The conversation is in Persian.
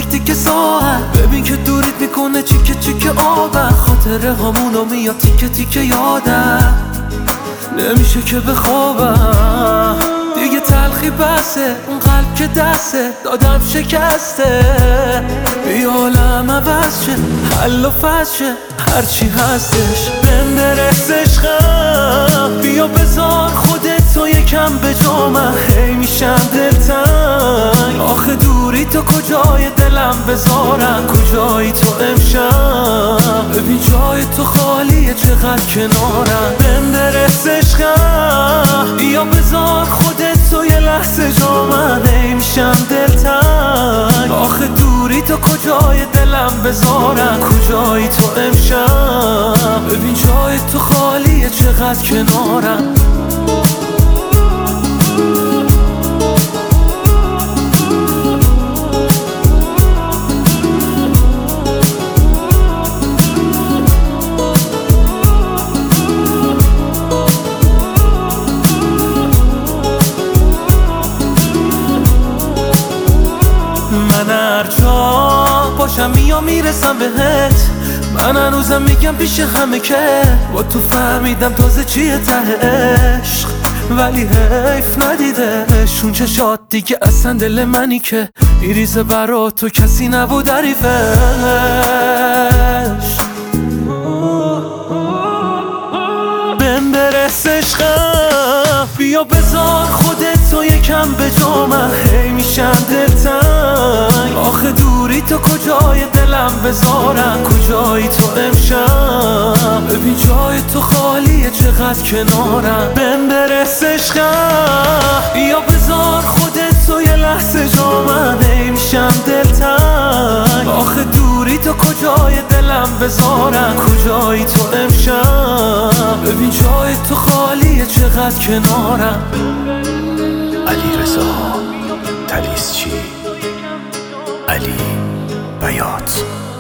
تیکه ساعت ببین که دوریت میکنه چیکه چیکه آبم خاطره همونو میاد تیکه تیکه یادم نمیشه که بخوابم دیگه تلخی بسه اون قلب که دسته دادم شکسته بیا عالم عوض شه حل و فصل شه هرچی هستش بهم برس عشقم بیا بذار خودت تو یکم به جا من هی میشم دلتنگ آخه دوری تو کجای دلم بذارم کجایی تو امشب ببین جای تو خالیه چقدر کنارم بهم برس عشقم بیا بذار خودت تو یه لحظه جا من هی میشم دلتنگ آخه دوری تو کجای دلم بذارم کجایی تو امشب ببین جای تو خالیه چقدر کنارم من هرجا باشم میرسم بهت من هنوزم میگم پیش همه که با تو فهمیدم تازه چیه ته عشق ولی حیف ندیدش اون چشات دیگه اصلا دل منی که میریزه برا تو کسی نبود حریفش بهم برس عشقم بیا بذار خودت تو یکم به جا من هی میشم دلتنگ آخه دوری تو کجای دلم بذارم کجایی تو امشب ببین جای تو خالیه چقدر کنارم بهم برس عشقم بیا بذار خودت تو یه لحظه جا من هی میشم دلتنگ آخه دوری تو کجای دلم بذارم کجایی تو امشب ببین جای تو خالیه چقدر کنارم علیرضا طلیسچی علی بیات